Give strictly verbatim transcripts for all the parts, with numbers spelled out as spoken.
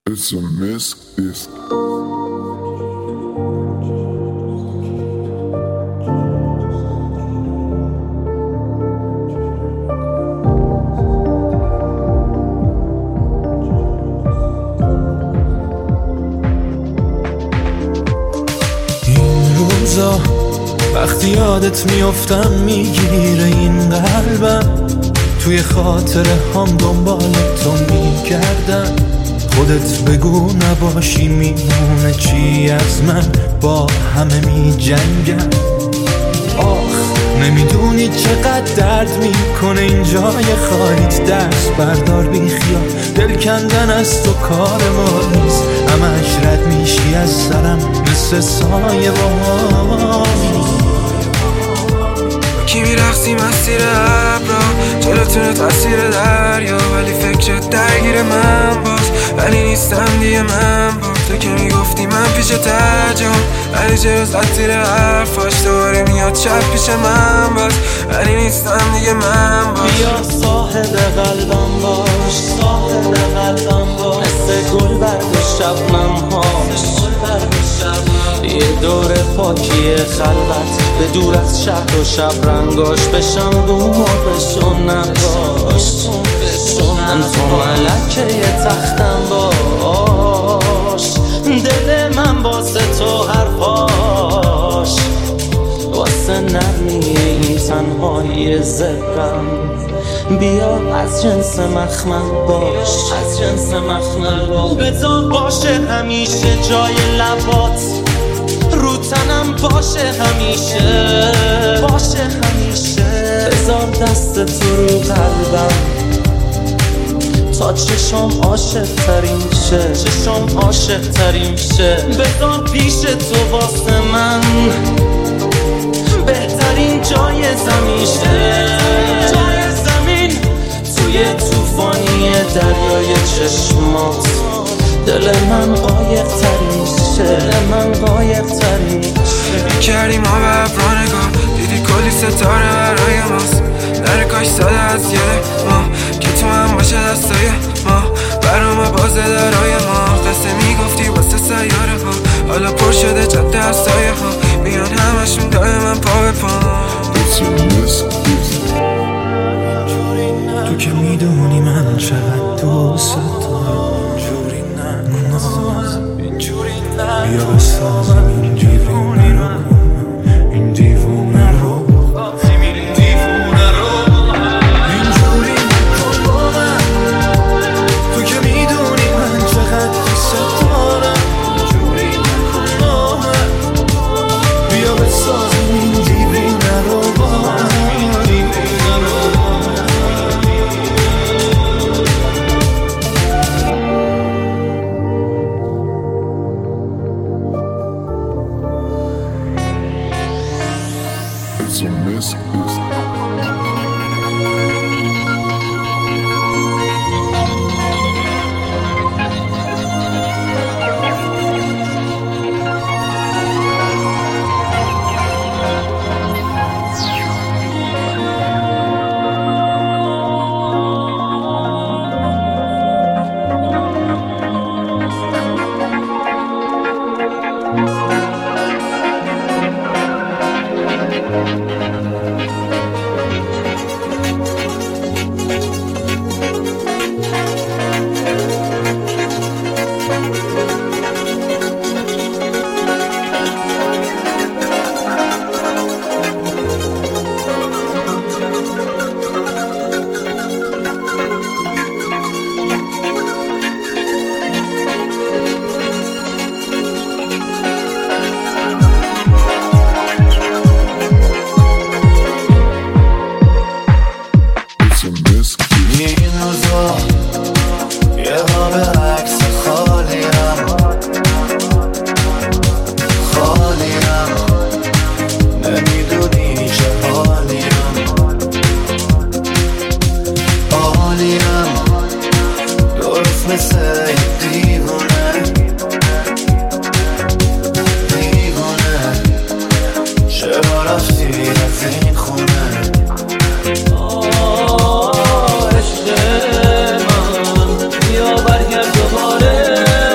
It's a miss, it's وقتی یادت میافتم میگیره این قلبم، توی خاطره هم دنبال تو میگردم. خودت بگو نباشی میمونه چی از من، با همه میجنگم. آخ نمیدونی چقدر درد میکنه این جای خالیت. دست بردار بی خیال، دل کندن از تو کار ما نیست. همش رد میشی از سرم مثل سایه با کی میرقصی مسیر ابرا، جلوتونه تاثیر دریا. ولی فکرت درگیر من باز، ولی نیستم دیگه من با تو که میگفتی من پیش ترجم. ولی چه روز زیر حرفاش دوباره میاد شب پیش من باز، ولی نیستم دیگه من باز. بیا صاحب قلبم باش، صاحب قلبم باش، مثل گل برگ شبنم ها. یه دور پاکی خلوت به دور از شهر و شب رنگاش. بشم بوم و بشون نباش، من تو ملکه یه تختم باش. دل من واسه تو حرفاش، واسه نرمی این تنهایی زهرم. بیا از جنس مخمل باش، از جنس مخمل باش. بذار باشه همیشه جای لبات، رو تنم باشه همیشه، باشه همیشه. بذار دست تو رو قلبم تا چشم عاشق ترین شه، چشم عاشق ترین شه. بذار پیش تو واسه من بهترین جای زمین شه، جای زمین. توی توفانی دریای چشمات دل من قایق ترین شه، دل من قایق ترین شه. کردیم ما به ابرا نگاه، دیدی کلی ستاره برای ماست. در کاش ساده از یه ما که تو هم باشه دستای ما، برام بازه درای ما. قصه میگفتی واسه سیاره ها، حالا پر شده جاده از سایه ها. میان همشون دای من پا به پا. It's a miss, it's تو که میدونی من چقدر دوست دارم. اینجوری نکن، اینجوری نکن. بیا بسازیم این دیوونه رو، این دیوونه رو، این دیوونه رو. اینجوری نکن با من، تو که میدونی من چقدر دوست دارم. اینجوری نکن با من، بیا بسازیم این دیوونه رو، این دیوونه رو. It's a miss, it's عشق من بیا برگرد دوباره.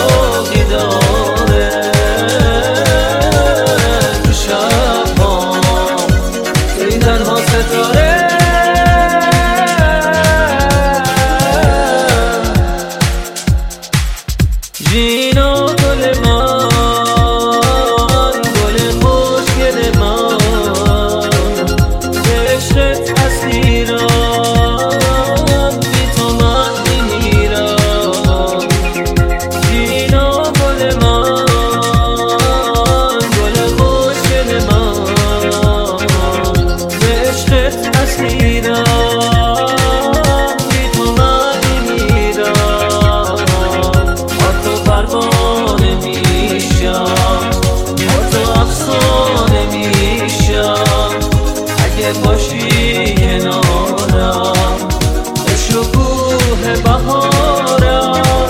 شوقی داره تو شب‌ها توی تنها ستاره جینا گل من گل خوشگل من عشقت اسیرم بی تو من میمیرم جینا گل من گل خوشگل من عشقت اسیرم بی تو من میمیرم تو پروانه میشم با تو افسانه میشم اگه باشی کنارم به شکوه بهارم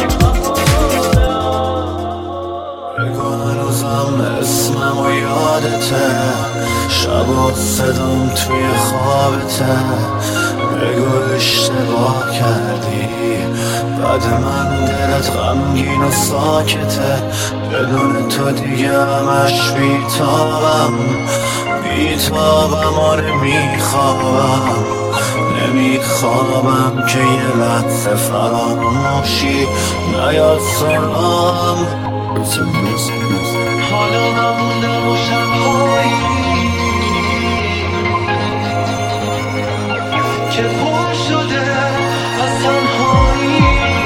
بگو هنوزم اسمم و یادته شب و صدام توی خوابته بگو اشتباه کردی بعد من دلت غمگین و ساکته بدون تو دیگه همش بیتابم بیتابم آره میخوابم نمیخوابم که یه لحظه فراموشی نیاد سرام حالا نموندم و شبهایی که پر شده از تنهایی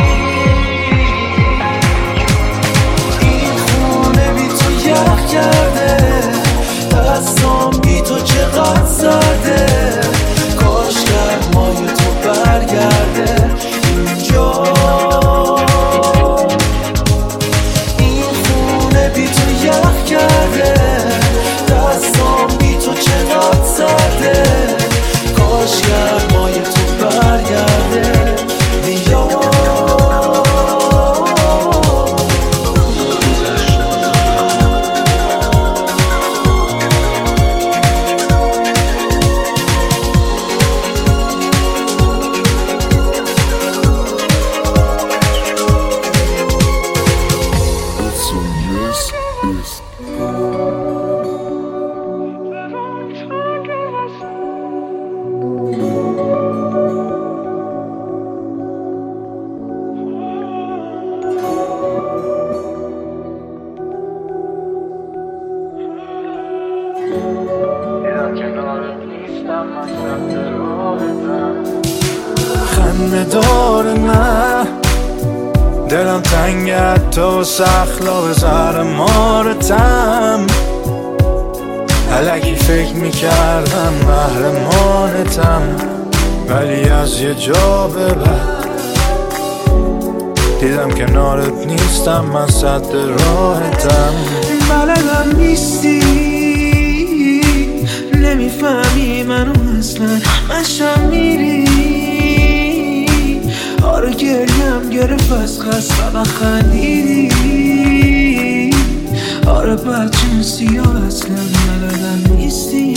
این خونه بی تو یخ کرده دستام بی تو چقدر سرده کاش گرمای تو برگرده اینجا این خونه بی تو یخ کرده دستام بی تو چقدر سرده کاش گرمای تو برگرده بیا خنده داره نه دلم تنگت تو سخلا به زهر مارتم الکی فکر میکردم قهرمانتم ولی از یه جا به بعد دیدم کنارت نیستم من صد راحتم بلدم نیستی نمیفهمی منو اصلا مشم میری آره گریم گرفت از خسته و خندیدی آره بدجنسی ها اصلا بلدم نیستی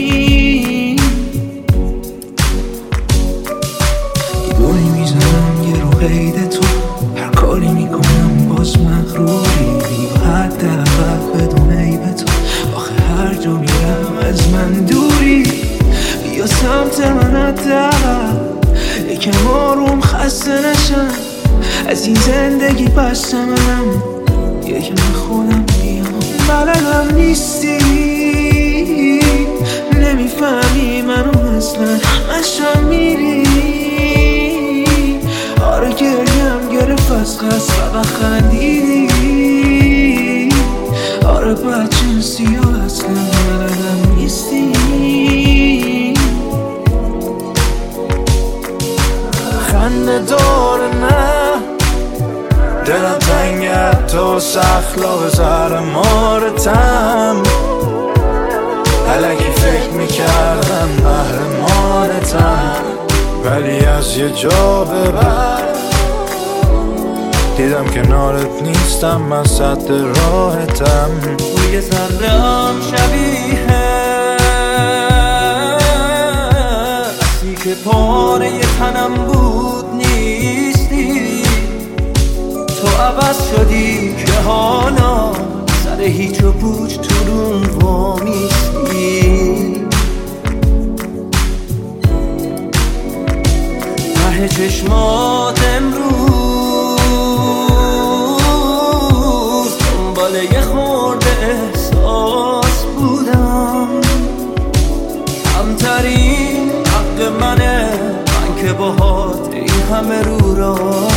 گولی میزنم یه رو قید تو هر کاری میکنم باز مغروری و حد اول بدون عیب تو آخه هر جا میرم از من دوری بیا سمت من حداقل یکم آروم خسته نشم از این زندگی بسته منم یکم خودم بیام بلدم نیستی نمیفهمی منو اصلا مشم میری آره گریم گرفت از خسته و خندیدی آره بدجنسی ها اصلا بلدم نیستی خنده داره نه دلم تنگت تو سخلا به زهر مارتم الکی فکر میکردم قهرمانتم ولی از یه جا به بعد دیدم کنارت نیستم من صد راحتم روی ذره‌ام شبیه بسی که پاره تنم بود نیستی تو عوض شدی که حالا سر هیچ و پوچ تو روم وامیستی. ته چشمات امروز دنبال یه خورده احساس بودم. کمترین حق منه من که باهات این همه رو را